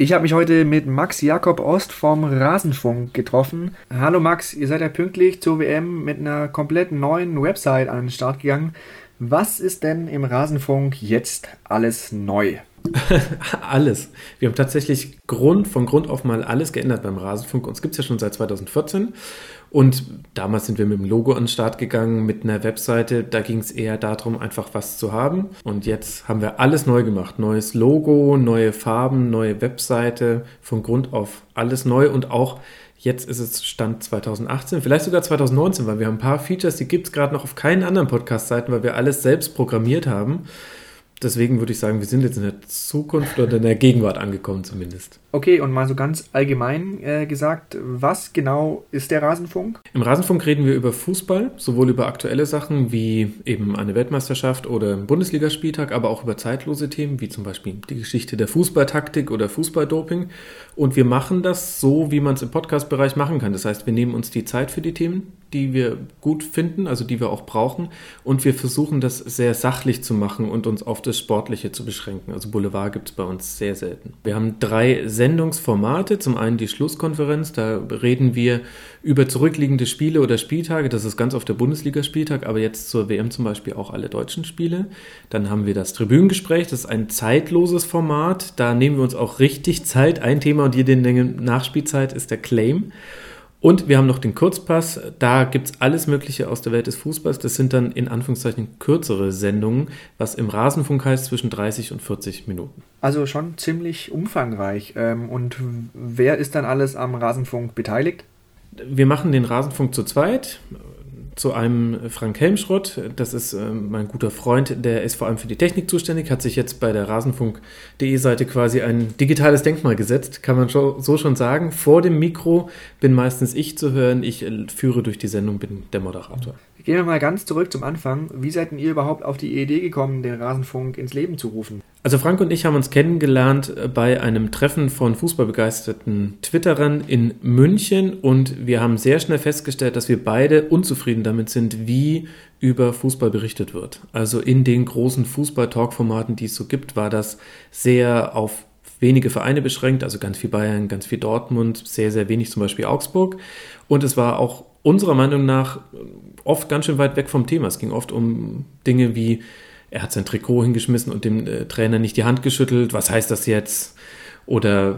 Ich habe mich heute mit Max Jakob Ost vom Rasenfunk getroffen. Hallo Max, ihr seid ja pünktlich zur WM mit einer komplett neuen Website an den Start gegangen. Was ist denn im Rasenfunk jetzt alles neu? Alles. Wir haben tatsächlich von Grund auf mal alles geändert beim Rasenfunk. Uns gibt es ja schon seit 2014 und damals sind wir mit dem Logo an den Start gegangen, mit einer Webseite. Da ging es eher darum, einfach was zu haben. Und jetzt haben wir alles neu gemacht. Neues Logo, neue Farben, neue Webseite. Von Grund auf alles neu und auch jetzt ist es Stand 2018, vielleicht sogar 2019, weil wir haben ein paar Features, die gibt es gerade noch auf keinen anderen Podcast-Seiten, weil wir alles selbst programmiert haben. Deswegen würde ich sagen, wir sind jetzt in der Zukunft oder in der Gegenwart angekommen zumindest. Okay, und mal so ganz allgemein gesagt, was genau ist der Rasenfunk? Im Rasenfunk reden wir über Fußball, sowohl über aktuelle Sachen wie eben eine Weltmeisterschaft oder einen Bundesligaspieltag, aber auch über zeitlose Themen, wie zum Beispiel die Geschichte der Fußballtaktik oder Fußballdoping. Und wir machen das so, wie man es im Podcast-Bereich machen kann. Das heißt, wir nehmen uns die Zeit für die Themen, die wir gut finden, also die wir auch brauchen. Und wir versuchen das sehr sachlich zu machen und uns auf das Sportliche zu beschränken. Also Boulevard gibt es bei uns sehr selten. Wir haben 3 Sendungsformate. Zum einen die Schlusskonferenz, da reden wir über zurückliegende Spiele oder Spieltage. Das ist ganz oft der Bundesligaspieltag, aber jetzt zur WM zum Beispiel auch alle deutschen Spiele. Dann haben wir das Tribünengespräch, das ist ein zeitloses Format. Da nehmen wir uns auch richtig Zeit. Ein Thema und jede Menge Nachspielzeit ist der Claim. Und wir haben noch den Kurzpass, da gibt es alles Mögliche aus der Welt des Fußballs. Das sind dann in Anführungszeichen kürzere Sendungen, was im Rasenfunk heißt zwischen 30 und 40 Minuten. Also schon ziemlich umfangreich. Und wer ist dann alles am Rasenfunk beteiligt? Wir machen den Rasenfunk zu zweit. Zu einem Frank Helmschrott, das ist mein guter Freund, der ist vor allem für die Technik zuständig, hat sich jetzt bei der Rasenfunk.de Seite quasi ein digitales Denkmal gesetzt, kann man so schon sagen. Vor dem Mikro bin meistens ich zu hören, ich führe durch die Sendung, bin der Moderator. Gehen wir mal ganz zurück zum Anfang. Wie seid denn ihr überhaupt auf die Idee gekommen, den Rasenfunk ins Leben zu rufen? Also Frank und ich haben uns kennengelernt bei einem Treffen von fußballbegeisterten Twitterern in München und wir haben sehr schnell festgestellt, dass wir beide unzufrieden damit sind, wie über Fußball berichtet wird. Also in den großen Fußball-Talk-Formaten, die es so gibt, war das sehr auf wenige Vereine beschränkt, also ganz viel Bayern, ganz viel Dortmund, sehr, sehr wenig zum Beispiel Augsburg. Und es war auch unserer Meinung nach oft ganz schön weit weg vom Thema. Es ging oft um Dinge wie, er hat sein Trikot hingeschmissen und dem Trainer nicht die Hand geschüttelt. Was heißt das jetzt? Oder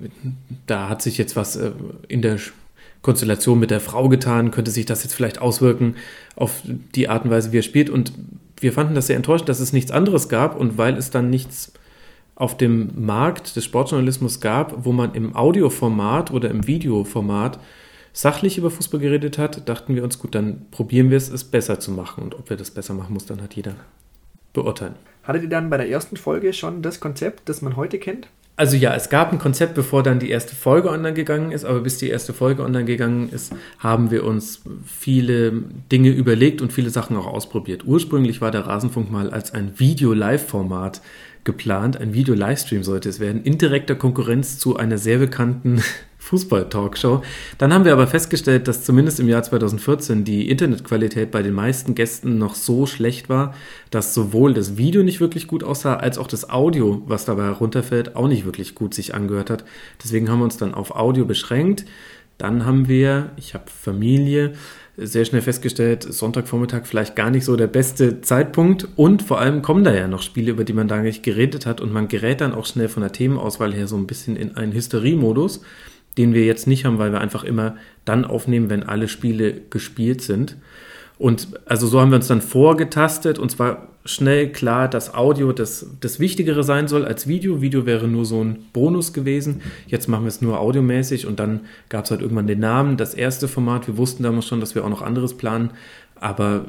da hat sich jetzt was in der Konstellation mit der Frau getan. Könnte sich das jetzt vielleicht auswirken auf die Art und Weise, wie er spielt? Und wir fanden das sehr enttäuschend, dass es nichts anderes gab. Und weil es dann nichts auf dem Markt des Sportjournalismus gab, wo man im Audioformat oder im Videoformat sachlich über Fußball geredet hat, dachten wir uns, gut, dann probieren wir es besser zu machen. Und ob wir das besser machen, muss dann halt jeder beurteilen. Hattet ihr dann bei der ersten Folge schon das Konzept, das man heute kennt? Also ja, es gab ein Konzept, bevor dann die erste Folge online gegangen ist, aber bis die erste Folge online gegangen ist, haben wir uns viele Dinge überlegt und viele Sachen auch ausprobiert. Ursprünglich war der Rasenfunk mal als ein Video-Live-Format geplant. Ein Video-Livestream sollte es werden, in direkter Konkurrenz zu einer sehr bekannten Fußball-Talkshow. Dann haben wir aber festgestellt, dass zumindest im Jahr 2014 die Internetqualität bei den meisten Gästen noch so schlecht war, dass sowohl das Video nicht wirklich gut aussah, als auch das Audio, was dabei herunterfällt, auch nicht wirklich gut sich angehört hat. Deswegen haben wir uns dann auf Audio beschränkt. Dann haben wir, ich habe Familie, sehr schnell festgestellt, Sonntagvormittag vielleicht gar nicht so der beste Zeitpunkt und vor allem kommen da ja noch Spiele, über die man da nicht geredet hat und man gerät dann auch schnell von der Themenauswahl her so ein bisschen in einen Hysterie-Modus, den wir jetzt nicht haben, weil wir einfach immer dann aufnehmen, wenn alle Spiele gespielt sind. Und also so haben wir uns dann vorgetastet und zwar schnell klar, dass Audio das Wichtigere sein soll als Video. Video wäre nur so ein Bonus gewesen. Jetzt machen wir es nur audiomäßig und dann gab es halt irgendwann den Namen, das erste Format. Wir wussten damals schon, dass wir auch noch anderes planen, aber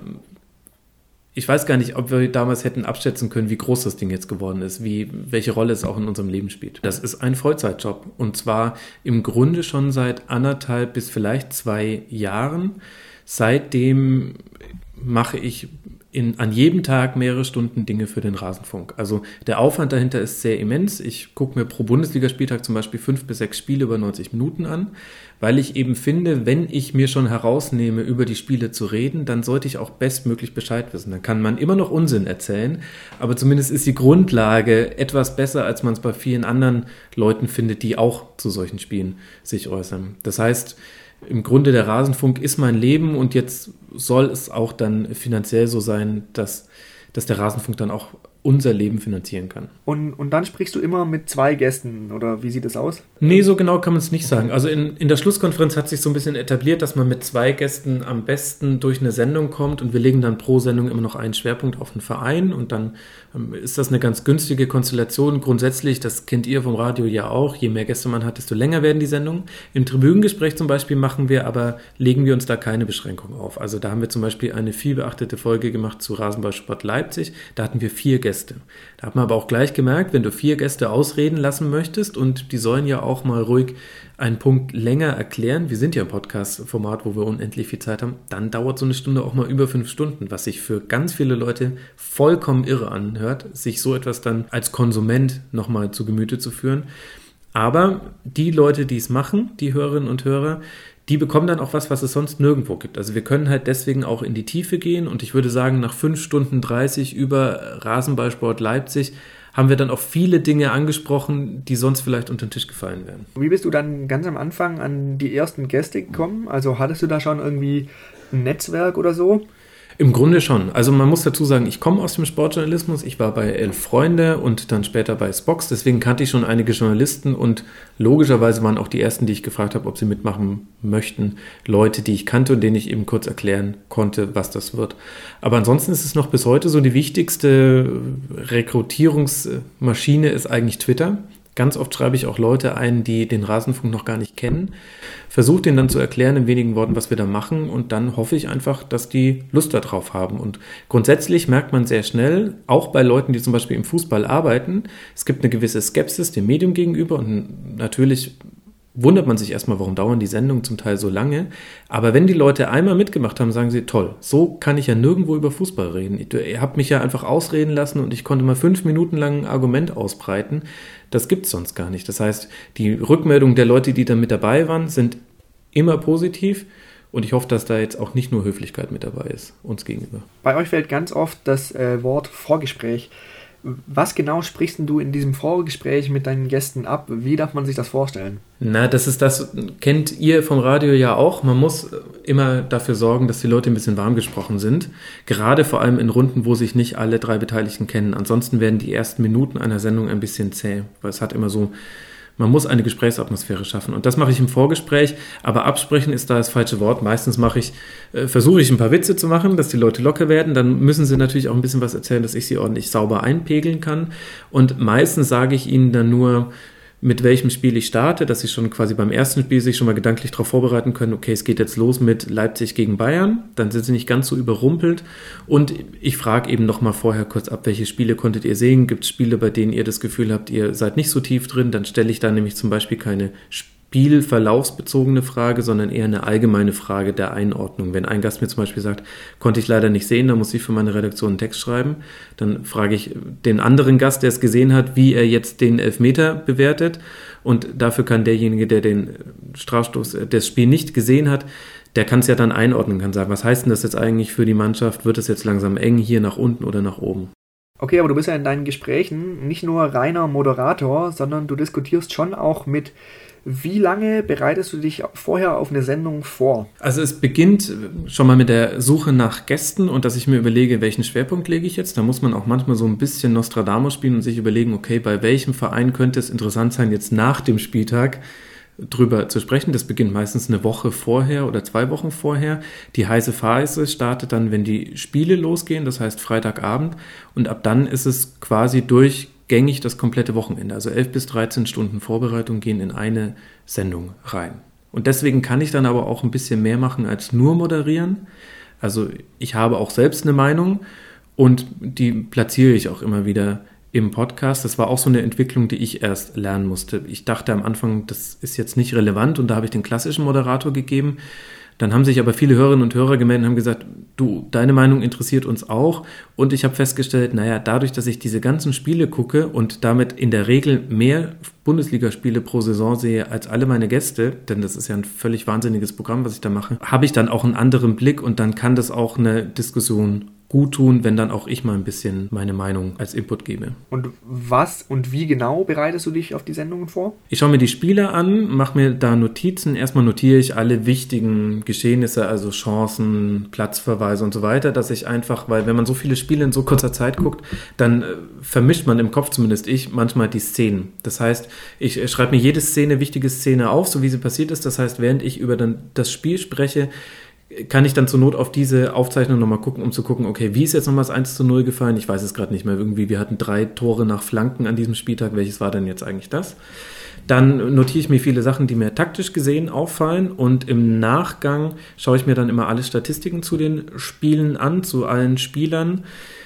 ich weiß gar nicht, ob wir damals hätten abschätzen können, wie groß das Ding jetzt geworden ist, welche Rolle es auch in unserem Leben spielt. Das ist ein Vollzeitjob und zwar im Grunde schon seit 1,5 bis vielleicht 2 Jahren. Seitdem mache ich an jedem Tag mehrere Stunden Dinge für den Rasenfunk. Also der Aufwand dahinter ist sehr immens. Ich gucke mir pro Bundesligaspieltag zum Beispiel 5 bis 6 Spiele über 90 Minuten an, weil ich eben finde, wenn ich mir schon herausnehme, über die Spiele zu reden, dann sollte ich auch bestmöglich Bescheid wissen. Dann kann man immer noch Unsinn erzählen, aber zumindest ist die Grundlage etwas besser, als man es bei vielen anderen Leuten findet, die auch zu solchen Spielen sich äußern. Das heißt, im Grunde der Rasenfunk ist mein Leben und jetzt soll es auch dann finanziell so sein, dass der Rasenfunk dann auch unser Leben finanzieren kann. Und dann sprichst du immer mit 2 Gästen, oder wie sieht das aus? Nee, so genau kann man es nicht sagen. Also in der Schlusskonferenz hat sich so ein bisschen etabliert, dass man mit 2 Gästen am besten durch eine Sendung kommt und wir legen dann pro Sendung immer noch einen Schwerpunkt auf den Verein und dann ist das eine ganz günstige Konstellation. Grundsätzlich, das kennt ihr vom Radio ja auch, je mehr Gäste man hat, desto länger werden die Sendungen. Im Tribünengespräch zum Beispiel legen wir uns da keine Beschränkung auf. Also da haben wir zum Beispiel eine viel beachtete Folge gemacht zu Rasenballsport Leipzig. Da hatten wir 4 Gäste. Da hat man aber auch gleich gemerkt, wenn du 4 Gäste ausreden lassen möchtest und die sollen ja auch mal ruhig einen Punkt länger erklären, wir sind ja ein Podcast-Format, wo wir unendlich viel Zeit haben, dann dauert so eine Stunde auch mal über 5 Stunden, was sich für ganz viele Leute vollkommen irre anhört, sich so etwas dann als Konsument nochmal zu Gemüte zu führen. Aber die Leute, die es machen, die Hörerinnen und Hörer, die bekommen dann auch was es sonst nirgendwo gibt. Also wir können halt deswegen auch in die Tiefe gehen und ich würde sagen, nach 5 Stunden 30 über Rasenballsport Leipzig haben wir dann auch viele Dinge angesprochen, die sonst vielleicht unter den Tisch gefallen wären. Wie bist du dann ganz am Anfang an die ersten Gäste gekommen? Also hattest du da schon irgendwie ein Netzwerk oder so? Im Grunde schon. Also man muss dazu sagen, ich komme aus dem Sportjournalismus. Ich war bei 11 Freunde und dann später bei Spox. Deswegen kannte ich schon einige Journalisten und logischerweise waren auch die ersten, die ich gefragt habe, ob sie mitmachen möchten, Leute, die ich kannte und denen ich eben kurz erklären konnte, was das wird. Aber ansonsten ist es noch bis heute so, die wichtigste Rekrutierungsmaschine ist eigentlich Twitter. Ganz oft schreibe ich auch Leute ein, die den Rasenfunk noch gar nicht kennen, versuche denen dann zu erklären in wenigen Worten, was wir da machen und dann hoffe ich einfach, dass die Lust darauf haben. Und grundsätzlich merkt man sehr schnell, auch bei Leuten, die zum Beispiel im Fußball arbeiten, es gibt eine gewisse Skepsis dem Medium gegenüber und natürlich wundert man sich erstmal, warum dauern die Sendungen zum Teil so lange. Aber wenn die Leute einmal mitgemacht haben, sagen sie, toll, so kann ich ja nirgendwo über Fußball reden. Ihr habt mich ja einfach ausreden lassen und ich konnte mal 5 Minuten lang ein Argument ausbreiten. Das gibt's sonst gar nicht. Das heißt, die Rückmeldungen der Leute, die da mit dabei waren, sind immer positiv. Und ich hoffe, dass da jetzt auch nicht nur Höflichkeit mit dabei ist, uns gegenüber. Bei euch fällt ganz oft das Wort Vorgespräch. Was genau sprichst denn du in diesem Vorgespräch mit deinen Gästen ab? Wie darf man sich das vorstellen? Na, das kennt ihr vom Radio ja auch. Man muss immer dafür sorgen, dass die Leute ein bisschen warm gesprochen sind. Gerade vor allem in Runden, wo sich nicht alle 3 Beteiligten kennen. Ansonsten werden die ersten Minuten einer Sendung ein bisschen zäh, weil es hat immer so, man muss eine Gesprächsatmosphäre schaffen. Und das mache ich im Vorgespräch, aber absprechen ist da das falsche Wort. Meistens versuche ich ein paar Witze zu machen, dass die Leute locker werden. Dann müssen sie natürlich auch ein bisschen was erzählen, dass ich sie ordentlich sauber einpegeln kann. Und meistens sage ich ihnen dann nur, mit welchem Spiel ich starte, dass sie schon quasi beim ersten Spiel sich schon mal gedanklich darauf vorbereiten können, okay, es geht jetzt los mit Leipzig gegen Bayern, dann sind sie nicht ganz so überrumpelt und ich frage eben nochmal vorher kurz ab, welche Spiele konntet ihr sehen, gibt es Spiele, bei denen ihr das Gefühl habt, ihr seid nicht so tief drin, dann stelle ich da nämlich zum Beispiel keine spielverlaufsbezogene Frage, sondern eher eine allgemeine Frage der Einordnung. Wenn ein Gast mir zum Beispiel sagt, konnte ich leider nicht sehen, dann muss ich für meine Redaktion einen Text schreiben, dann frage ich den anderen Gast, der es gesehen hat, wie er jetzt den Elfmeter bewertet und dafür kann derjenige, der den Strafstoß, das Spiel nicht gesehen hat, der kann es ja dann einordnen, kann sagen, was heißt denn das jetzt eigentlich für die Mannschaft, wird es jetzt langsam eng hier nach unten oder nach oben? Okay, aber du bist ja in deinen Gesprächen nicht nur reiner Moderator, sondern du diskutierst schon auch mit. Wie lange bereitest du dich vorher auf eine Sendung vor? Also es beginnt schon mal mit der Suche nach Gästen und dass ich mir überlege, welchen Schwerpunkt lege ich jetzt. Da muss man auch manchmal so ein bisschen Nostradamus spielen und sich überlegen, okay, bei welchem Verein könnte es interessant sein, jetzt nach dem Spieltag drüber zu sprechen. Das beginnt meistens eine Woche vorher oder 2 Wochen vorher. Die heiße Phase startet dann, wenn die Spiele losgehen, das heißt Freitagabend. Und ab dann ist es quasi durchgängig das komplette Wochenende. Also 11 bis 13 Stunden Vorbereitung gehen in eine Sendung rein. Und deswegen kann ich dann aber auch ein bisschen mehr machen als nur moderieren. Also ich habe auch selbst eine Meinung und die platziere ich auch immer wieder im Podcast. Das war auch so eine Entwicklung, die ich erst lernen musste. Ich dachte am Anfang, das ist jetzt nicht relevant und da habe ich den klassischen Moderator gegeben. Dann haben sich aber viele Hörerinnen und Hörer gemeldet und haben gesagt, du, deine Meinung interessiert uns auch. Und ich habe festgestellt, dadurch, dass ich diese ganzen Spiele gucke und damit in der Regel mehr Bundesligaspiele pro Saison sehe als alle meine Gäste, denn das ist ja ein völlig wahnsinniges Programm, was ich da mache, habe ich dann auch einen anderen Blick und dann kann das auch eine Diskussion gut tun, wenn dann auch ich mal ein bisschen meine Meinung als Input gebe. Und was und wie genau bereitest du dich auf die Sendungen vor? Ich schaue mir die Spiele an, mache mir da Notizen. Erstmal notiere ich alle wichtigen Geschehnisse, also Chancen, Platzverweise und so weiter, dass ich einfach, weil wenn man so viele Spiele in so kurzer Zeit guckt, dann vermischt man im Kopf, zumindest ich, manchmal die Szenen. Das heißt, ich schreibe mir jede Szene, wichtige Szene auf, so wie sie passiert ist. Das heißt, während ich über das Spiel spreche, kann ich dann zur Not auf diese Aufzeichnung nochmal gucken, um zu gucken, okay, wie ist jetzt nochmal das 1:0 gefallen? Ich weiß es gerade nicht mehr. Irgendwie, wir hatten 3 Tore nach Flanken an diesem Spieltag. Welches war denn jetzt eigentlich das? Dann notiere ich mir viele Sachen, die mir taktisch gesehen auffallen und im Nachgang schaue ich mir dann immer alle Statistiken zu den Spielen an, zu allen Spielern.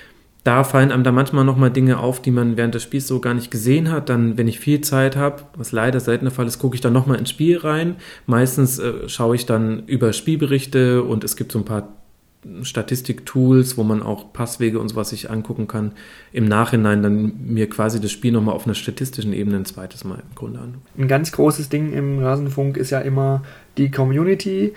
Da fallen einem dann manchmal nochmal Dinge auf, die man während des Spiels so gar nicht gesehen hat. Dann, wenn ich viel Zeit habe, was leider selten der Fall ist, gucke ich dann nochmal ins Spiel rein. Meistens schaue ich dann über Spielberichte und es gibt so ein paar Statistik-Tools, wo man auch Passwege und sowas sich angucken kann. Im Nachhinein dann mir quasi das Spiel nochmal auf einer statistischen Ebene ein zweites Mal im Grunde an. Ein ganz großes Ding im Rasenfunk ist ja immer die Community.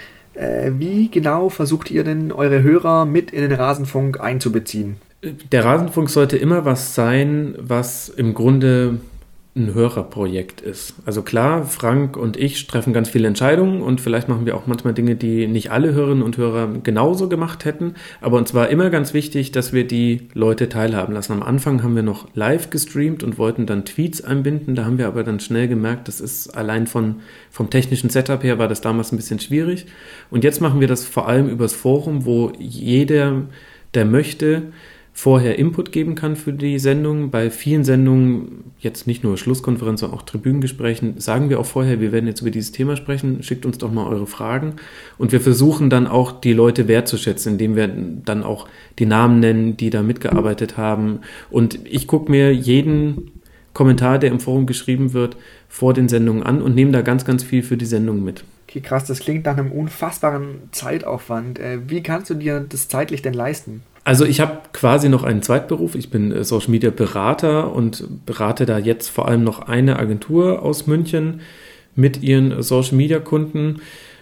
Wie genau versucht ihr denn eure Hörer mit in den Rasenfunk einzubeziehen? Der Rasenfunk sollte immer was sein, was im Grunde ein Hörerprojekt ist. Also klar, Frank und ich treffen ganz viele Entscheidungen und vielleicht machen wir auch manchmal Dinge, die nicht alle Hörerinnen und Hörer genauso gemacht hätten. Aber uns war immer ganz wichtig, dass wir die Leute teilhaben lassen. Am Anfang haben wir noch live gestreamt und wollten dann Tweets einbinden. Da haben wir aber dann schnell gemerkt, das ist allein vom technischen Setup her war das damals ein bisschen schwierig. Und jetzt machen wir das vor allem übers Forum, wo jeder, der möchte, vorher Input geben kann für die Sendung. Bei vielen Sendungen, jetzt nicht nur Schlusskonferenz, sondern auch Tribünengesprächen, sagen wir auch vorher, wir werden jetzt über dieses Thema sprechen, schickt uns doch mal eure Fragen. Und wir versuchen dann auch, die Leute wertzuschätzen, indem wir dann auch die Namen nennen, die da mitgearbeitet haben. Und ich gucke mir jeden Kommentar, der im Forum geschrieben wird, vor den Sendungen an und nehme da ganz, ganz viel für die Sendung mit. Okay, krass, das klingt nach einem unfassbaren Zeitaufwand. Wie kannst du dir das zeitlich denn leisten? Also ich habe quasi noch einen Zweitberuf. Ich bin Social Media Berater und berate da jetzt vor allem noch eine Agentur aus München mit ihren Social Media Kunden.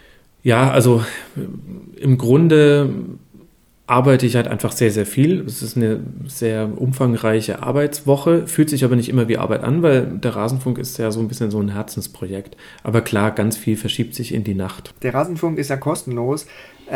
Ja, also im Grunde arbeite ich halt einfach sehr, sehr viel. Es ist eine sehr umfangreiche Arbeitswoche, fühlt sich aber nicht immer wie Arbeit an, weil der Rasenfunk ist ja so ein bisschen so ein Herzensprojekt. Aber klar, ganz viel verschiebt sich in die Nacht. Der Rasenfunk ist ja kostenlos.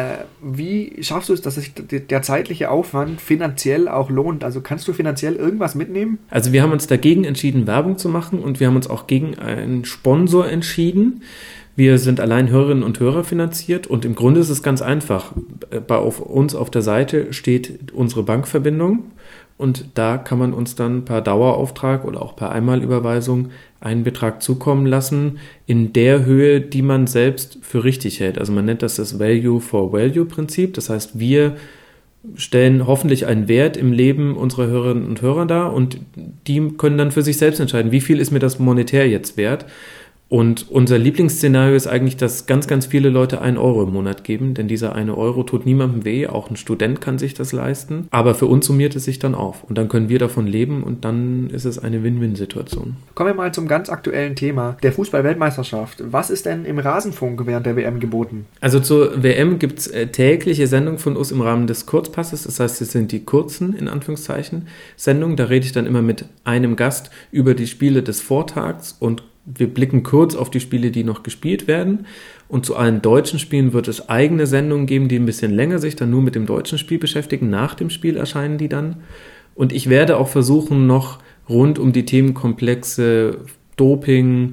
Wie schaffst du es, dass sich der zeitliche Aufwand finanziell auch lohnt? Also kannst du finanziell irgendwas mitnehmen? Also wir haben uns dagegen entschieden, Werbung zu machen und wir haben uns auch gegen einen Sponsor entschieden. Wir sind allein Hörerinnen und Hörer finanziert und im Grunde ist es ganz einfach. Auf uns auf der Seite steht unsere Bankverbindung und da kann man uns dann per Dauerauftrag oder auch per Einmalüberweisung einen Betrag zukommen lassen in der Höhe, die man selbst für richtig hält. Also man nennt das Value for Value Prinzip. Das heißt, wir stellen hoffentlich einen Wert im Leben unserer Hörerinnen und Hörer dar und die können dann für sich selbst entscheiden, wie viel ist mir das monetär jetzt wert. Und unser Lieblingsszenario ist eigentlich, dass ganz, ganz viele Leute 1 Euro im Monat geben, denn dieser 1 Euro tut niemandem weh, auch ein Student kann sich das leisten, aber für uns summiert es sich dann auf und dann können wir davon leben und dann ist es eine Win-Win-Situation. Kommen wir mal zum ganz aktuellen Thema, der Fußball-Weltmeisterschaft. Was ist denn im Rasenfunk während der WM geboten? Also zur WM gibt es tägliche Sendungen von uns im Rahmen des Kurzpasses, das heißt, es sind die kurzen, in Anführungszeichen, Sendungen, da rede ich dann immer mit einem Gast über die Spiele des Vortags und wir blicken kurz auf die Spiele, die noch gespielt werden und zu allen deutschen Spielen wird es eigene Sendungen geben, die ein bisschen länger sich dann nur mit dem deutschen Spiel beschäftigen. Nach dem Spiel erscheinen die dann und ich werde auch versuchen, noch rund um die Themenkomplexe Doping,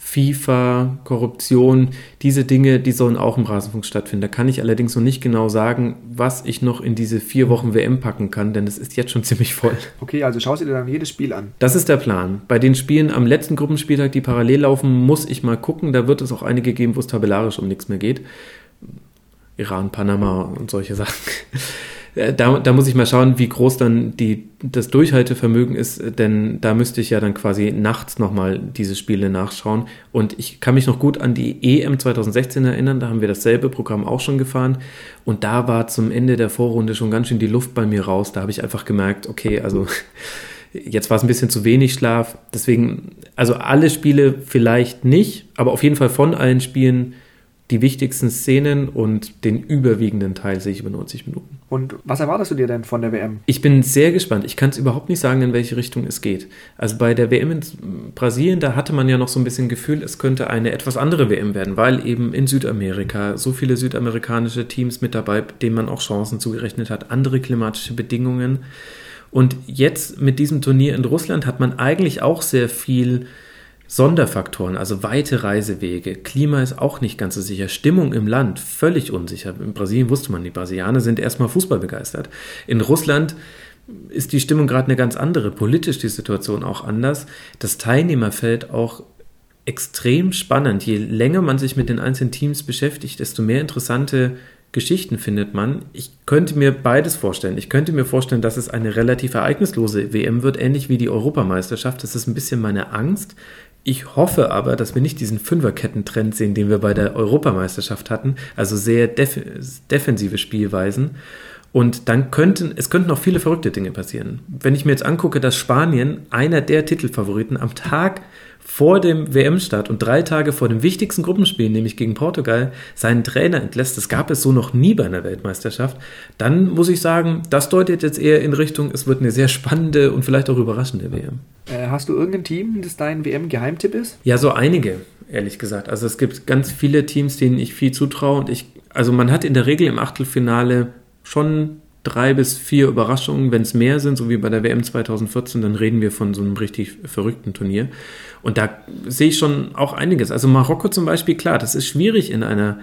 FIFA, Korruption, diese Dinge, die sollen auch im Rasenfunk stattfinden. Da kann ich allerdings noch nicht genau sagen, was ich noch in diese 4 Wochen WM packen kann, denn es ist jetzt schon ziemlich voll. Okay, also schaust du dir dann jedes Spiel an? Das ist der Plan. Bei den Spielen am letzten Gruppenspieltag, die parallel laufen, muss ich mal gucken. Da wird es auch einige geben, wo es tabellarisch um nichts mehr geht. Iran, Panama und solche Sachen. Da muss ich mal schauen, wie groß dann das Durchhaltevermögen ist, denn da müsste ich ja dann quasi nachts nochmal diese Spiele nachschauen. Und ich kann mich noch gut an die EM 2016 erinnern, da haben wir dasselbe Programm auch schon gefahren. Und da war zum Ende der Vorrunde schon ganz schön die Luft bei mir raus. Da habe ich einfach gemerkt, okay, also jetzt war es ein bisschen zu wenig Schlaf. Deswegen, also alle Spiele vielleicht nicht, aber auf jeden Fall von allen Spielen die wichtigsten Szenen und den überwiegenden Teil sehe ich über 90 Minuten. Und was erwartest du dir denn von der WM? Ich bin sehr gespannt. Ich kann es überhaupt nicht sagen, in welche Richtung es geht. Also bei der WM in Brasilien, da hatte man ja noch so ein bisschen Gefühl, es könnte eine etwas andere WM werden, weil eben in Südamerika so viele südamerikanische Teams mit dabei, denen man auch Chancen zugerechnet hat, andere klimatische Bedingungen. Und jetzt mit diesem Turnier in Russland hat man eigentlich auch sehr viel Sonderfaktoren, also weite Reisewege. Klima ist auch nicht ganz so sicher. Stimmung im Land völlig unsicher. In Brasilien wusste man, die Brasilianer sind erstmal Fußball begeistert. In Russland ist die Stimmung gerade eine ganz andere. Politisch die Situation auch anders. Das Teilnehmerfeld auch extrem spannend. Je länger man sich mit den einzelnen Teams beschäftigt, desto mehr interessante Geschichten findet man. Ich könnte mir beides vorstellen. Ich könnte mir vorstellen, dass es eine relativ ereignislose WM wird, ähnlich wie die Europameisterschaft. Das ist ein bisschen meine Angst. Ich hoffe aber, dass wir nicht diesen Fünferketten-Trend sehen, den wir bei der Europameisterschaft hatten, also sehr defensive Spielweisen. Und dann könnten noch viele verrückte Dinge passieren. Wenn ich mir jetzt angucke, dass Spanien, einer der Titelfavoriten, am Tag vor dem WM-Start und 3 Tage vor dem wichtigsten Gruppenspiel, nämlich gegen Portugal, seinen Trainer entlässt, das gab es so noch nie bei einer Weltmeisterschaft, dann muss ich sagen, das deutet jetzt eher in Richtung, es wird eine sehr spannende und vielleicht auch überraschende WM. Hast du irgendein Team, das dein WM-Geheimtipp ist? Ja, so einige, ehrlich gesagt. Also es gibt ganz viele Teams, denen ich viel zutraue und also man hat in der Regel im Achtelfinale schon 3 bis 4 Überraschungen. Wenn es mehr sind, so wie bei der WM 2014, dann reden wir von so einem richtig verrückten Turnier. Und da sehe ich schon auch einiges. Also Marokko zum Beispiel, klar, das ist schwierig in einer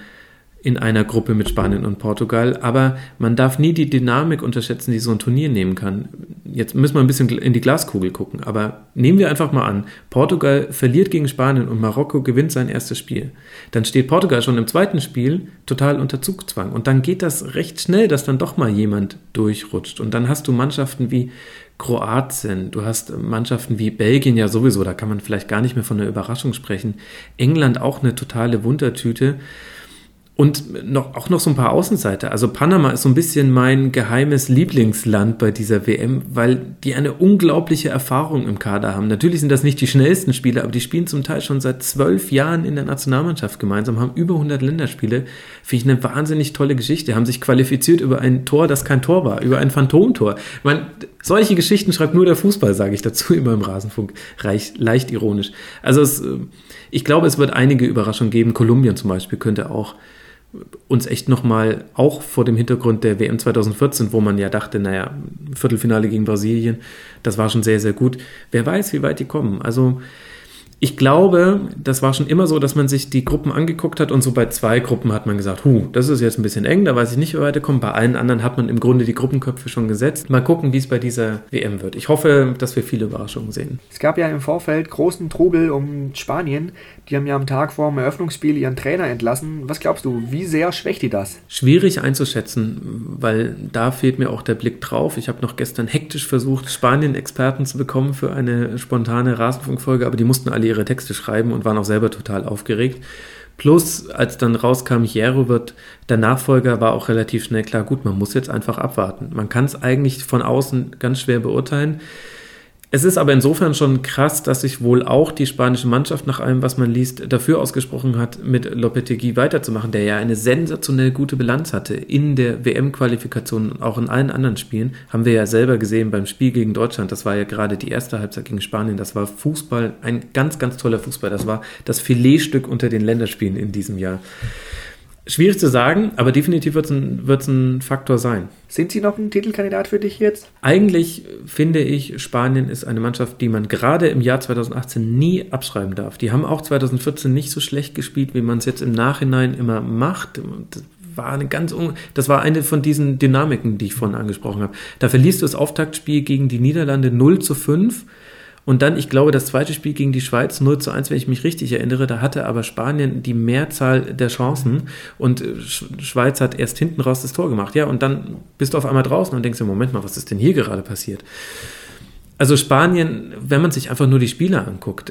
Gruppe mit Spanien und Portugal, aber man darf nie die Dynamik unterschätzen, die so ein Turnier nehmen kann. Jetzt müssen wir ein bisschen in die Glaskugel gucken, aber nehmen wir einfach mal an, Portugal verliert gegen Spanien und Marokko gewinnt sein erstes Spiel. Dann steht Portugal schon im zweiten Spiel total unter Zugzwang und dann geht das recht schnell, dass dann doch mal jemand durchrutscht und dann hast du Mannschaften wie Kroatien, du hast Mannschaften wie Belgien ja sowieso, da kann man vielleicht gar nicht mehr von einer Überraschung sprechen, England auch eine totale Wundertüte. Und auch noch so ein paar Außenseiter. Also Panama ist so ein bisschen mein geheimes Lieblingsland bei dieser WM, weil die eine unglaubliche Erfahrung im Kader haben. Natürlich sind das nicht die schnellsten Spieler, aber die spielen zum Teil schon seit 12 Jahren in der Nationalmannschaft gemeinsam, haben über 100 Länderspiele. Finde ich eine wahnsinnig tolle Geschichte. Haben sich qualifiziert über ein Tor, das kein Tor war, über ein Phantomtor. Solche Geschichten schreibt nur der Fußball, sage ich dazu immer im Rasenfunk. Leicht ironisch. Also ich glaube, es wird einige Überraschungen geben. Kolumbien zum Beispiel könnte auch uns echt nochmal, auch vor dem Hintergrund der WM 2014, wo man ja dachte, naja, Viertelfinale gegen Brasilien, das war schon sehr, sehr gut. Wer weiß, wie weit die kommen. Also ich glaube, das war schon immer so, dass man sich die Gruppen angeguckt hat und so bei 2 Gruppen hat man gesagt, das ist jetzt ein bisschen eng, da weiß ich nicht, wie weiterkommen. Bei allen anderen hat man im Grunde die Gruppenköpfe schon gesetzt. Mal gucken, wie es bei dieser WM wird. Ich hoffe, dass wir viele Überraschungen sehen. Es gab ja im Vorfeld großen Trubel um Spanien. Die haben ja am Tag vor dem Eröffnungsspiel ihren Trainer entlassen. Was glaubst du, wie sehr schwächt die das? Schwierig einzuschätzen, weil da fehlt mir auch der Blick drauf. Ich habe noch gestern hektisch versucht, Spanien-Experten zu bekommen für eine spontane Rasenfunkfolge, aber die mussten alle ihre Texte schreiben und waren auch selber total aufgeregt. Plus, als dann rauskam, Hierro wird der Nachfolger, war auch relativ schnell klar, gut, man muss jetzt einfach abwarten. Man kann es eigentlich von außen ganz schwer beurteilen. Es ist aber insofern schon krass, dass sich wohl auch die spanische Mannschaft, nach allem, was man liest, dafür ausgesprochen hat, mit Lopetegui weiterzumachen, der ja eine sensationell gute Bilanz hatte in der WM-Qualifikation und auch in allen anderen Spielen. Haben wir ja selber gesehen beim Spiel gegen Deutschland. Das war ja gerade die erste Halbzeit gegen Spanien. Das war Fußball, ein ganz, ganz toller Fußball. Das war das Filetstück unter den Länderspielen in diesem Jahr. Schwierig zu sagen, aber definitiv wird es ein Faktor sein. Sind sie noch ein Titelkandidat für dich jetzt? Eigentlich finde ich, Spanien ist eine Mannschaft, die man gerade im Jahr 2018 nie abschreiben darf. Die haben auch 2014 nicht so schlecht gespielt, wie man es jetzt im Nachhinein immer macht. Das war eine von diesen Dynamiken, die ich vorhin angesprochen habe. Da verlierst du das Auftaktspiel gegen die Niederlande 0:5. Und dann, ich glaube, das zweite Spiel gegen die Schweiz 0:1, wenn ich mich richtig erinnere, da hatte aber Spanien die Mehrzahl der Chancen und Schweiz hat erst hinten raus das Tor gemacht. Ja, und dann bist du auf einmal draußen und denkst dir, Moment mal, was ist denn hier gerade passiert? Also Spanien, wenn man sich einfach nur die Spieler anguckt,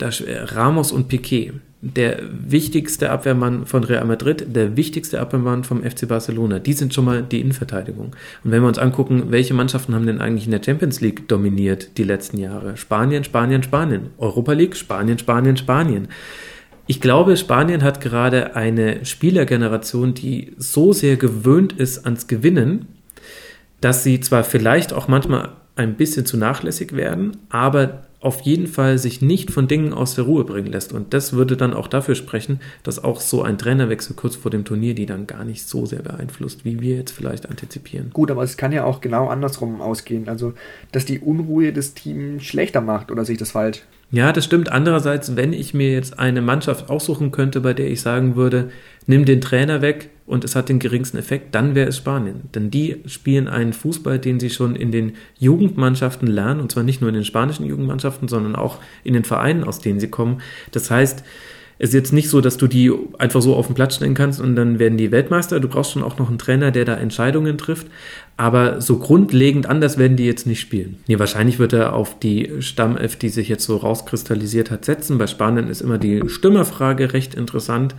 Ramos und Piqué, der wichtigste Abwehrmann von Real Madrid, der wichtigste Abwehrmann vom FC Barcelona, die sind schon mal die Innenverteidigung. Und wenn wir uns angucken, welche Mannschaften haben denn eigentlich in der Champions League dominiert die letzten Jahre? Spanien, Spanien, Spanien. Europa League, Spanien, Spanien, Spanien. Ich glaube, Spanien hat gerade eine Spielergeneration, die so sehr gewöhnt ist ans Gewinnen, dass sie zwar vielleicht auch manchmal ein bisschen zu nachlässig werden, aber auf jeden Fall sich nicht von Dingen aus der Ruhe bringen lässt. Und das würde dann auch dafür sprechen, dass auch so ein Trainerwechsel kurz vor dem Turnier die dann gar nicht so sehr beeinflusst, wie wir jetzt vielleicht antizipieren. Gut, aber es kann ja auch genau andersrum ausgehen. Also, dass die Unruhe das Team schlechter macht, oder sehe ich das falsch? Ja, das stimmt. Andererseits, wenn ich mir jetzt eine Mannschaft aussuchen könnte, bei der ich sagen würde, nimm den Trainer weg und es hat den geringsten Effekt, dann wäre es Spanien. Denn die spielen einen Fußball, den sie schon in den Jugendmannschaften lernen, und zwar nicht nur in den spanischen Jugendmannschaften, sondern auch in den Vereinen, aus denen sie kommen. Das heißt, es ist jetzt nicht so, dass du die einfach so auf den Platz stellen kannst und dann werden die Weltmeister. Du brauchst schon auch noch einen Trainer, der da Entscheidungen trifft. Aber so grundlegend anders werden die jetzt nicht spielen. Nee, wahrscheinlich wird er auf die Stammelf, die sich jetzt so rauskristallisiert hat, setzen. Bei Spanien ist immer die Stürmerfrage recht interessant,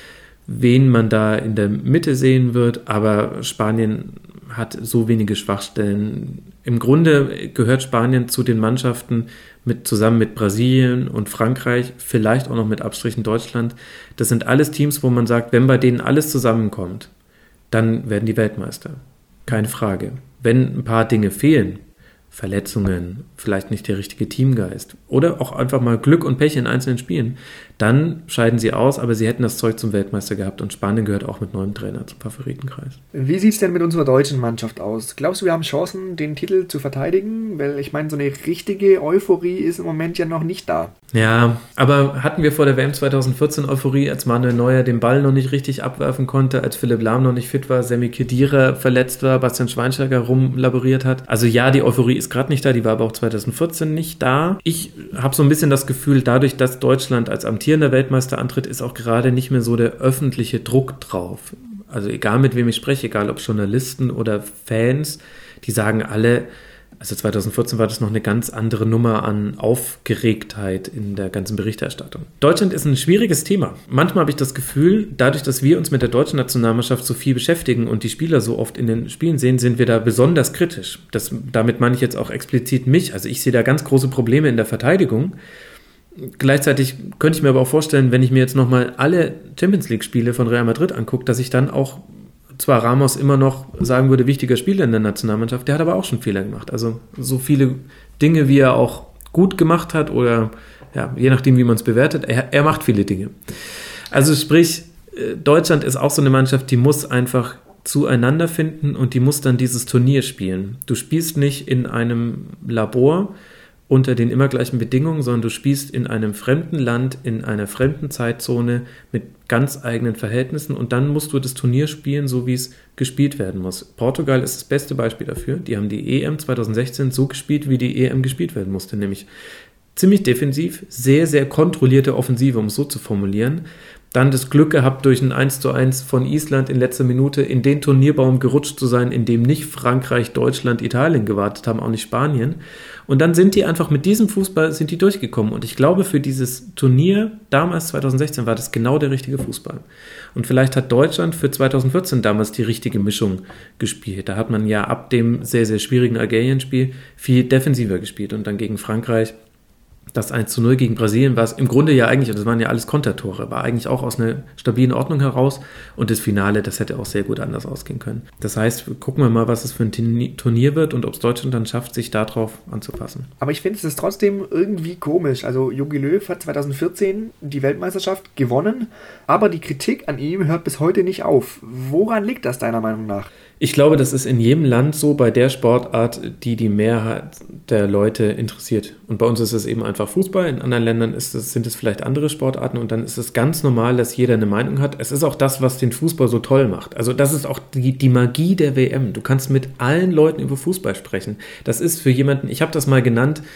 wen man da in der Mitte sehen wird. Aber Spanien hat so wenige Schwachstellen. Im Grunde gehört Spanien zu den Mannschaften zusammen mit Brasilien und Frankreich, vielleicht auch noch mit Abstrichen Deutschland. Das sind alles Teams, wo man sagt, wenn bei denen alles zusammenkommt, dann werden die Weltmeister. Keine Frage. Wenn ein paar Dinge fehlen, Verletzungen, vielleicht nicht der richtige Teamgeist oder auch einfach mal Glück und Pech in einzelnen Spielen, dann scheiden sie aus, aber sie hätten das Zeug zum Weltmeister gehabt und Spanien gehört auch mit neuem Trainer zum Favoritenkreis. Wie sieht es denn mit unserer deutschen Mannschaft aus? Glaubst du, wir haben Chancen, den Titel zu verteidigen? Weil ich meine, so eine richtige Euphorie ist im Moment ja noch nicht da. Ja, aber hatten wir vor der WM 2014 Euphorie, als Manuel Neuer den Ball noch nicht richtig abwerfen konnte, als Philipp Lahm noch nicht fit war, Semi Khedira verletzt war, Bastian Schweinsteiger rumlaboriert hat? Also ja, die Euphorie ist gerade nicht da, die war aber auch 2014 nicht da. Ich habe so ein bisschen das Gefühl, dadurch, dass Deutschland als amtierender Weltmeister antritt, ist auch gerade nicht mehr so der öffentliche Druck drauf. Also egal mit wem ich spreche, egal ob Journalisten oder Fans, die sagen alle, also 2014 war das noch eine ganz andere Nummer an Aufgeregtheit in der ganzen Berichterstattung. Deutschland ist ein schwieriges Thema. Manchmal habe ich das Gefühl, dadurch, dass wir uns mit der deutschen Nationalmannschaft so viel beschäftigen und die Spieler so oft in den Spielen sehen, sind wir da besonders kritisch. Damit meine ich jetzt auch explizit mich. Also ich sehe da ganz große Probleme in der Verteidigung. Gleichzeitig könnte ich mir aber auch vorstellen, wenn ich mir jetzt nochmal alle Champions-League-Spiele von Real Madrid angucke, dass ich dann auch zwar Ramos immer noch sagen würde, wichtiger Spieler in der Nationalmannschaft, der hat aber auch schon Fehler gemacht. Also so viele Dinge, wie er auch gut gemacht hat oder ja, je nachdem, wie man es bewertet, er macht viele Dinge. Also sprich, Deutschland ist auch so eine Mannschaft, die muss einfach zueinander finden und die muss dann dieses Turnier spielen. Du spielst nicht in einem Labor unter den immer gleichen Bedingungen, sondern du spielst in einem fremden Land, in einer fremden Zeitzone mit ganz eigenen Verhältnissen und dann musst du das Turnier spielen, so wie es gespielt werden muss. Portugal ist das beste Beispiel dafür. Die haben die EM 2016 so gespielt, wie die EM gespielt werden musste, nämlich ziemlich defensiv, sehr, sehr kontrollierte Offensive, um es so zu formulieren. Dann das Glück gehabt, durch ein 1:1 von Island in letzter Minute in den Turnierbaum gerutscht zu sein, in dem nicht Frankreich, Deutschland, Italien gewartet haben, auch nicht Spanien. Und dann sind die einfach mit diesem Fußball sind die durchgekommen. Und ich glaube, für dieses Turnier damals 2016 war das genau der richtige Fußball. Und vielleicht hat Deutschland für 2014 damals die richtige Mischung gespielt. Da hat man ja ab dem sehr, sehr schwierigen Algerien-Spiel viel defensiver gespielt. Und dann gegen Frankreich das 1:0 gegen Brasilien war es im Grunde ja eigentlich, und das waren ja alles Kontertore, war eigentlich auch aus einer stabilen Ordnung heraus und das Finale, das hätte auch sehr gut anders ausgehen können. Das heißt, gucken wir mal, was es für ein Turnier wird und ob es Deutschland dann schafft, sich darauf anzupassen. Aber ich finde, es ist trotzdem irgendwie komisch. Also Jogi Löw hat 2014 die Weltmeisterschaft gewonnen, aber die Kritik an ihm hört bis heute nicht auf. Woran liegt das deiner Meinung nach? Ich glaube, das ist in jedem Land so bei der Sportart, die Mehrheit der Leute interessiert. Und bei uns ist es eben einfach Fußball, in anderen Ländern sind es vielleicht andere Sportarten und dann ist es ganz normal, dass jeder eine Meinung hat. Es ist auch das, was den Fußball so toll macht. Also das ist auch die Magie der WM. Du kannst mit allen Leuten über Fußball sprechen. Das ist für jemanden, ich habe das mal genannt,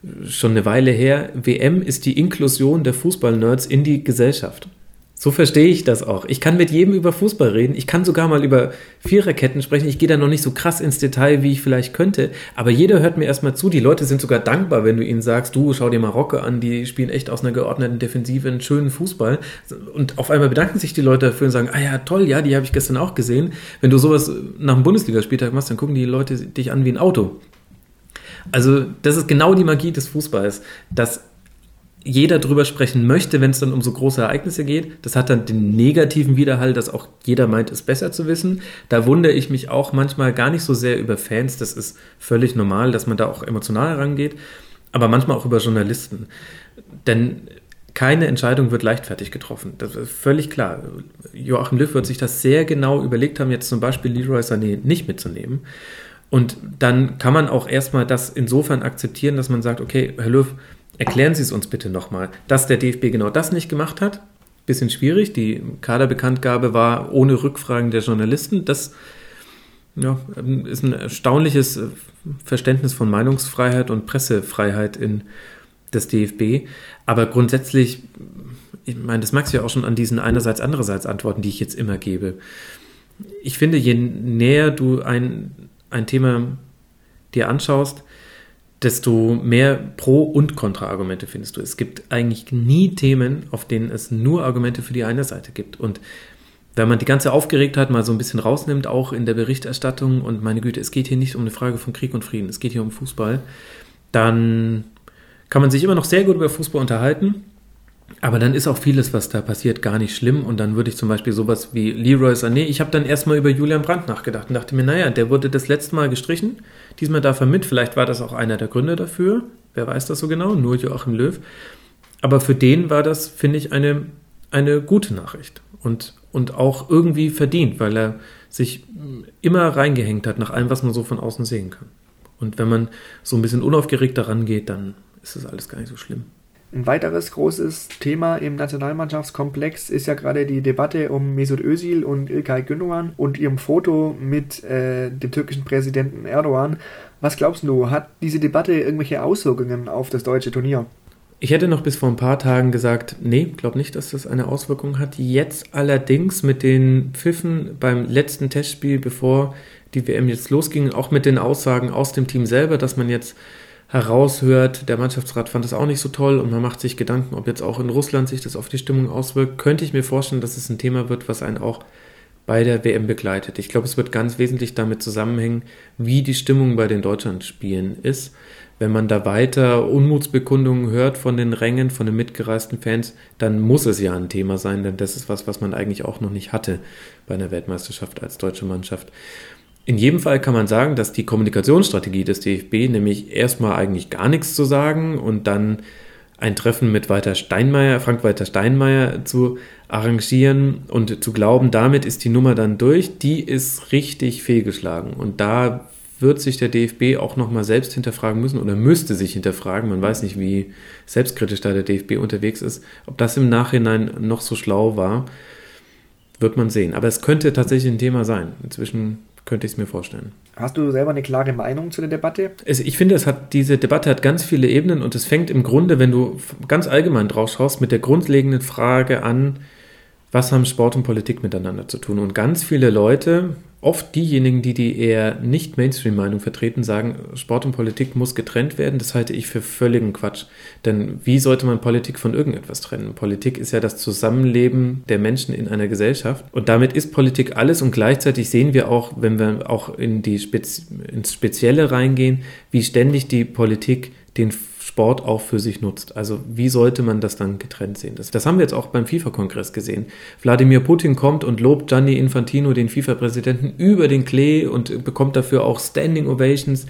schon eine Weile her, WM ist die Inklusion der Fußballnerds in die Gesellschaft. So verstehe ich das auch. Ich kann mit jedem über Fußball reden. Ich kann sogar mal über Viererketten sprechen. Ich gehe da noch nicht so krass ins Detail, wie ich vielleicht könnte. Aber jeder hört mir erstmal zu. Die Leute sind sogar dankbar, wenn du ihnen sagst, du, schau dir Marokko an, die spielen echt aus einer geordneten Defensive einen schönen Fußball. Und auf einmal bedanken sich die Leute dafür und sagen, ah ja, toll, ja, die habe ich gestern auch gesehen. Wenn du sowas nach dem Bundesligaspieltag machst, dann gucken die Leute dich an wie ein Auto. Also das ist genau die Magie des Fußballs, dass jeder drüber sprechen möchte, wenn es dann um so große Ereignisse geht. Das hat dann den negativen Widerhall, dass auch jeder meint, es besser zu wissen. Da wundere ich mich auch manchmal gar nicht so sehr über Fans. Das ist völlig normal, dass man da auch emotional herangeht. Aber manchmal auch über Journalisten. Denn keine Entscheidung wird leichtfertig getroffen. Das ist völlig klar. Joachim Löw wird sich das sehr genau überlegt haben, jetzt zum Beispiel Leroy Sané nicht mitzunehmen. Und dann kann man auch erstmal das insofern akzeptieren, dass man sagt, okay, Herr Löw, erklären Sie es uns bitte nochmal, dass der DFB genau das nicht gemacht hat. Bisschen schwierig, die Kaderbekanntgabe war ohne Rückfragen der Journalisten. Das ist ein erstaunliches Verständnis von Meinungsfreiheit und Pressefreiheit in des DFB. Aber grundsätzlich, ich meine, das merkst du ja auch schon an diesen einerseits, andererseits Antworten, die ich jetzt immer gebe. Ich finde, je näher du ein Thema dir anschaust, desto mehr Pro- und Kontra-Argumente findest du. Es gibt eigentlich nie Themen, auf denen es nur Argumente für die eine Seite gibt. Und wenn man die ganze Aufgeregtheit mal so ein bisschen rausnimmt, auch in der Berichterstattung, und meine Güte, es geht hier nicht um eine Frage von Krieg und Frieden, es geht hier um Fußball, dann kann man sich immer noch sehr gut über Fußball unterhalten. Aber dann ist auch vieles, was da passiert, gar nicht schlimm. Und dann würde ich zum Beispiel sowas wie Leroy Sané, ich habe dann erstmal über Julian Brandt nachgedacht und dachte mir, naja, der wurde das letzte Mal gestrichen, diesmal darf er mit, vielleicht war das auch einer der Gründe dafür, wer weiß das so genau, nur Joachim Löw. Aber für den war das, finde ich, eine gute Nachricht und auch irgendwie verdient, weil er sich immer reingehängt hat nach allem, was man so von außen sehen kann. Und wenn man so ein bisschen unaufgeregt daran geht, dann ist das alles gar nicht so schlimm. Ein weiteres großes Thema im Nationalmannschaftskomplex ist ja gerade die Debatte um Mesut Özil und İlkay Gündoğan und ihrem Foto mit dem türkischen Präsidenten Erdogan. Was glaubst du, hat diese Debatte irgendwelche Auswirkungen auf das deutsche Turnier? Ich hätte noch bis vor ein paar Tagen gesagt, nee, glaube nicht, dass das eine Auswirkung hat. Jetzt allerdings mit den Pfiffen beim letzten Testspiel, bevor die WM jetzt losging, auch mit den Aussagen aus dem Team selber, dass man jetzt heraushört, der Mannschaftsrat fand das auch nicht so toll und man macht sich Gedanken, ob jetzt auch in Russland sich das auf die Stimmung auswirkt, könnte ich mir vorstellen, dass es ein Thema wird, was einen auch bei der WM begleitet. Ich glaube, es wird ganz wesentlich damit zusammenhängen, wie die Stimmung bei den Deutschlandspielen ist. Wenn man da weiter Unmutsbekundungen hört von den Rängen, von den mitgereisten Fans, dann muss es ja ein Thema sein, denn das ist was man eigentlich auch noch nicht hatte bei einer Weltmeisterschaft als deutsche Mannschaft. In jedem Fall kann man sagen, dass die Kommunikationsstrategie des DFB nämlich erstmal eigentlich gar nichts zu sagen und dann ein Treffen mit Frank-Walter Steinmeier zu arrangieren und zu glauben, damit ist die Nummer dann durch, die ist richtig fehlgeschlagen. Und da wird sich der DFB auch nochmal selbst hinterfragen müssen oder müsste sich hinterfragen. Man weiß nicht, wie selbstkritisch da der DFB unterwegs ist. Ob das im Nachhinein noch so schlau war, wird man sehen. Aber es könnte tatsächlich ein Thema sein. Inzwischen könnte ich es mir vorstellen. Hast du selber eine klare Meinung zu der Debatte? Ich finde, diese Debatte hat ganz viele Ebenen und es fängt im Grunde, wenn du ganz allgemein drauf schaust, mit der grundlegenden Frage an, was haben Sport und Politik miteinander zu tun? Und ganz viele Leute, oft diejenigen, die eher nicht Mainstream-Meinung vertreten, sagen, Sport und Politik muss getrennt werden. Das halte ich für völligen Quatsch. Denn wie sollte man Politik von irgendetwas trennen? Politik ist ja das Zusammenleben der Menschen in einer Gesellschaft. Und damit ist Politik alles. Und gleichzeitig sehen wir auch, wenn wir auch ins Spezielle reingehen, wie ständig die Politik den Sport auch für sich nutzt. Also wie sollte man das dann getrennt sehen? Das haben wir jetzt auch beim FIFA-Kongress gesehen. Wladimir Putin kommt und lobt Gianni Infantino, den FIFA-Präsidenten, über den Klee und bekommt dafür auch Standing Ovations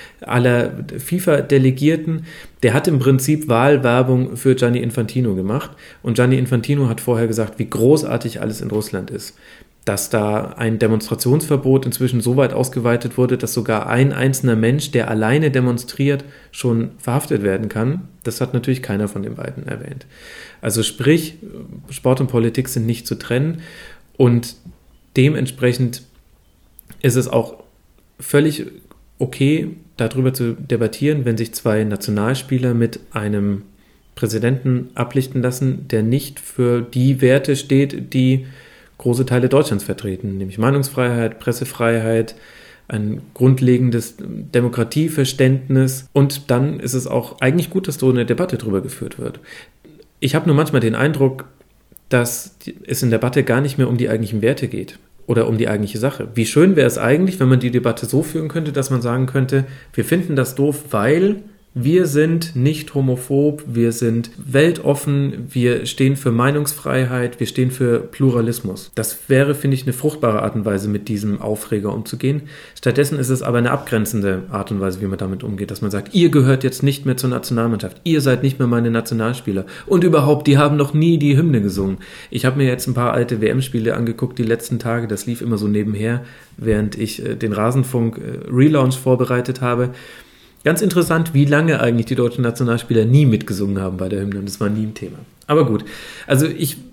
aller FIFA-Delegierten. Der hat im Prinzip Wahlwerbung für Gianni Infantino gemacht und Gianni Infantino hat vorher gesagt, wie großartig alles in Russland ist. Dass da ein Demonstrationsverbot inzwischen so weit ausgeweitet wurde, dass sogar ein einzelner Mensch, der alleine demonstriert, schon verhaftet werden kann. Das hat natürlich keiner von den beiden erwähnt. Also sprich, Sport und Politik sind nicht zu trennen und dementsprechend ist es auch völlig okay, darüber zu debattieren, wenn sich zwei Nationalspieler mit einem Präsidenten ablichten lassen, der nicht für die Werte steht, die große Teile Deutschlands vertreten, nämlich Meinungsfreiheit, Pressefreiheit, ein grundlegendes Demokratieverständnis. Und dann ist es auch eigentlich gut, dass so eine Debatte darüber geführt wird. Ich habe nur manchmal den Eindruck, dass es in der Debatte gar nicht mehr um die eigentlichen Werte geht oder um die eigentliche Sache. Wie schön wäre es eigentlich, wenn man die Debatte so führen könnte, dass man sagen könnte, wir finden das doof, weil wir sind nicht homophob, wir sind weltoffen, wir stehen für Meinungsfreiheit, wir stehen für Pluralismus. Das wäre, finde ich, eine fruchtbare Art und Weise, mit diesem Aufreger umzugehen. Stattdessen ist es aber eine abgrenzende Art und Weise, wie man damit umgeht, dass man sagt, ihr gehört jetzt nicht mehr zur Nationalmannschaft, ihr seid nicht mehr meine Nationalspieler und überhaupt, die haben noch nie die Hymne gesungen. Ich habe mir jetzt ein paar alte WM-Spiele angeguckt, die letzten Tage, das lief immer so nebenher, während ich den Rasenfunk Relaunch vorbereitet habe. Ganz interessant, wie lange eigentlich die deutschen Nationalspieler nie mitgesungen haben bei der Hymne und das war nie ein Thema. Aber gut, also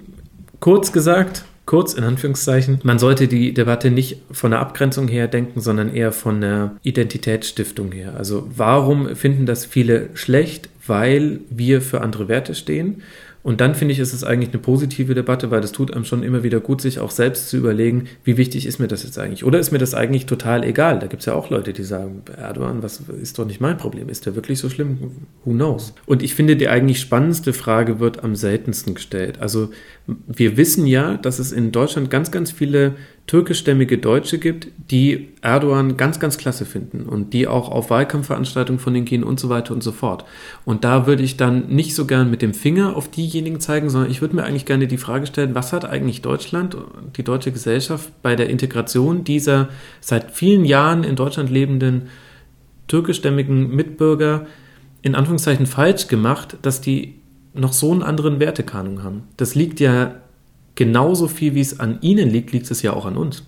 kurz in Anführungszeichen, man sollte die Debatte nicht von der Abgrenzung her denken, sondern eher von der Identitätsstiftung her. Also warum finden das viele schlecht? Weil wir für andere Werte stehen. Und dann finde ich, ist es eigentlich eine positive Debatte, weil das tut einem schon immer wieder gut, sich auch selbst zu überlegen, wie wichtig ist mir das jetzt eigentlich? Oder ist mir das eigentlich total egal? Da gibt es ja auch Leute, die sagen, Erdogan, was ist doch nicht mein Problem? Ist der wirklich so schlimm? Who knows? Und ich finde, die eigentlich spannendste Frage wird am seltensten gestellt. Also wir wissen ja, dass es in Deutschland ganz, ganz viele türkischstämmige Deutsche gibt, die Erdogan ganz, ganz klasse finden und die auch auf Wahlkampfveranstaltungen von denen gehen und so weiter und so fort. Und da würde ich dann nicht so gern mit dem Finger auf diejenigen zeigen, sondern ich würde mir eigentlich gerne die Frage stellen, was hat eigentlich Deutschland, die deutsche Gesellschaft bei der Integration dieser seit vielen Jahren in Deutschland lebenden türkischstämmigen Mitbürger in Anführungszeichen falsch gemacht, dass die noch so einen anderen Wertekanon haben. Das liegt ja genauso viel, wie es an ihnen liegt, liegt es ja auch an uns.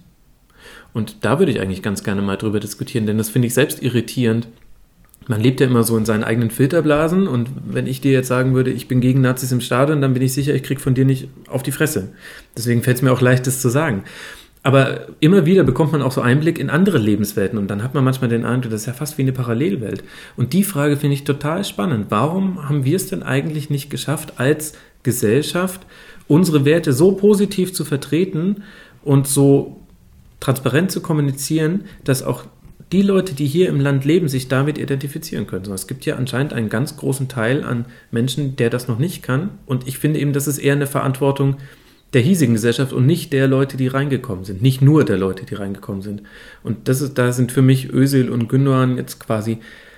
Und da würde ich eigentlich ganz gerne mal drüber diskutieren, denn das finde ich selbst irritierend. Man lebt ja immer so in seinen eigenen Filterblasen und wenn ich dir jetzt sagen würde, ich bin gegen Nazis im Stadion, dann bin ich sicher, ich kriege von dir nicht auf die Fresse. Deswegen fällt es mir auch leicht, das zu sagen. Aber immer wieder bekommt man auch so Einblick in andere Lebenswelten und dann hat man manchmal den Eindruck, das ist ja fast wie eine Parallelwelt. Und die Frage finde ich total spannend. Warum haben wir es denn eigentlich nicht geschafft, als Gesellschaft unsere Werte so positiv zu vertreten und so transparent zu kommunizieren, dass auch die Leute, die hier im Land leben, sich damit identifizieren können. Es gibt ja anscheinend einen ganz großen Teil an Menschen, der das noch nicht kann. Und ich finde eben, das ist eher eine Verantwortung der hiesigen Gesellschaft und nicht der Leute, die reingekommen sind. Nicht nur der Leute, die reingekommen sind. Und da sind für mich Özil und Gündoğan jetzt quasi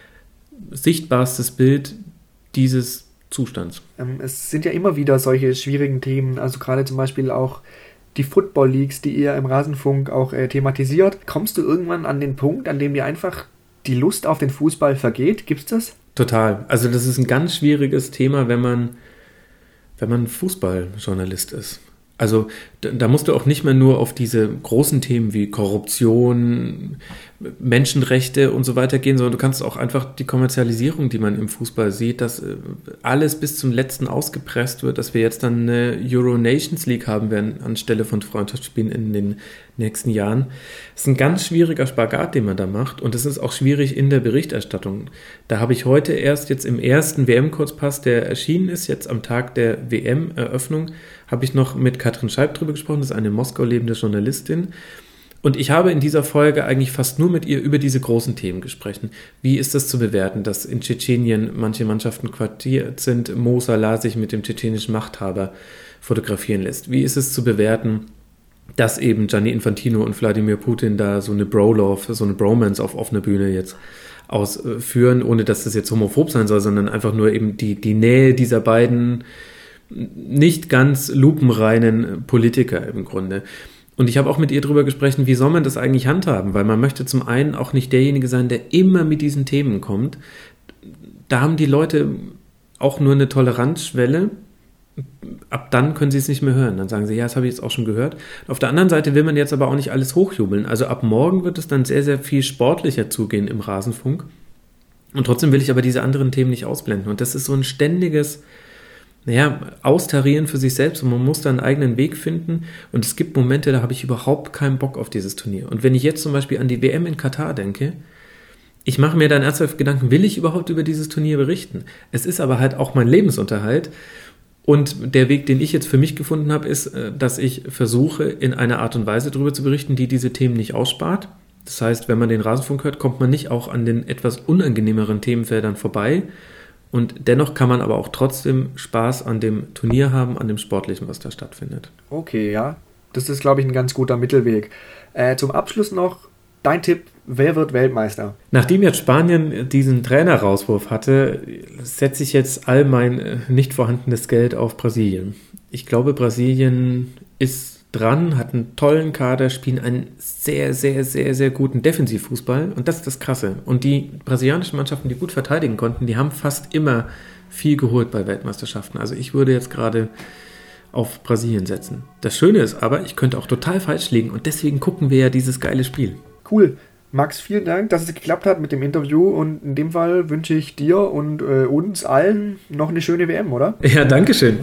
sichtbarstes Bild dieses Zustands. Es sind ja immer wieder solche schwierigen Themen, also gerade zum Beispiel auch die Football Leagues, die ihr im Rasenfunk auch thematisiert. Kommst du irgendwann an den Punkt, an dem dir einfach die Lust auf den Fußball vergeht? Gibt's das? Total. Also das ist ein ganz schwieriges Thema, wenn man Fußballjournalist ist. Also da musst du auch nicht mehr nur auf diese großen Themen wie Korruption, Menschenrechte und so weiter gehen, sondern du kannst auch einfach die Kommerzialisierung, die man im Fußball sieht, dass alles bis zum Letzten ausgepresst wird, dass wir jetzt dann eine Euro Nations League haben werden anstelle von Freundschaftsspielen in den nächsten Jahren. Das ist ein ganz schwieriger Spagat, den man da macht und es ist auch schwierig in der Berichterstattung. Da habe ich heute erst jetzt im ersten WM-Kurzpass, der erschienen ist, jetzt am Tag der WM-Eröffnung, habe ich noch mit Katrin Scheib drüber gesprochen, das ist eine in Moskau lebende Journalistin. Und ich habe in dieser Folge eigentlich fast nur mit ihr über diese großen Themen gesprochen. Wie ist das zu bewerten, dass in Tschetschenien manche Mannschaften quartiert sind, Mo Salah sich mit dem tschetschenischen Machthaber fotografieren lässt? Wie ist es zu bewerten, dass eben Gianni Infantino und Wladimir Putin da so eine Bro-Love, so eine Bromance auf offener Bühne jetzt ausführen, ohne dass das jetzt homophob sein soll, sondern einfach nur eben die Nähe dieser beiden nicht ganz lupenreinen Politiker im Grunde. Und ich habe auch mit ihr darüber gesprochen, wie soll man das eigentlich handhaben, weil man möchte zum einen auch nicht derjenige sein, der immer mit diesen Themen kommt. Da haben die Leute auch nur eine Toleranzschwelle. Ab dann können sie es nicht mehr hören. Dann sagen sie, ja, das habe ich jetzt auch schon gehört. Auf der anderen Seite will man jetzt aber auch nicht alles hochjubeln. Also ab morgen wird es dann sehr, sehr viel sportlicher zugehen im Rasenfunk. Und trotzdem will ich aber diese anderen Themen nicht ausblenden. Und das ist so ein ständiges austarieren für sich selbst und man muss da einen eigenen Weg finden und es gibt Momente, da habe ich überhaupt keinen Bock auf dieses Turnier. Und wenn ich jetzt zum Beispiel an die WM in Katar denke, Ich mache mir dann ernsthaft Gedanken, will ich überhaupt über dieses Turnier berichten? Es ist aber halt auch mein Lebensunterhalt. Und der Weg, den ich jetzt für mich gefunden habe, ist, dass ich versuche, in einer Art und Weise darüber zu berichten, die diese Themen nicht ausspart. Das heißt, wenn man den Rasenfunk hört, kommt man nicht auch an den etwas unangenehmeren Themenfeldern vorbei. Und dennoch kann man aber auch trotzdem Spaß an dem Turnier haben, an dem Sportlichen, was da stattfindet. Okay, ja. Das ist, glaube ich, ein ganz guter Mittelweg. Zum Abschluss noch dein Tipp, wer wird Weltmeister? Nachdem jetzt Spanien diesen Trainerauswurf hatte, setze ich jetzt all mein nicht vorhandenes Geld auf Brasilien. Ich glaube, Brasilien ist dran, hat einen tollen Kader, spielen einen sehr, sehr, sehr, sehr guten Defensivfußball. Und das ist das Krasse. Und die brasilianischen Mannschaften, die gut verteidigen konnten, die haben fast immer viel geholt bei Weltmeisterschaften. Also ich würde jetzt gerade auf Brasilien setzen. Das Schöne ist aber, ich könnte auch total falsch liegen. Und deswegen gucken wir ja dieses geile Spiel. Cool. Max, vielen Dank, dass es geklappt hat mit dem Interview und in dem Fall wünsche ich dir und uns allen noch eine schöne WM, oder? Ja, danke schön.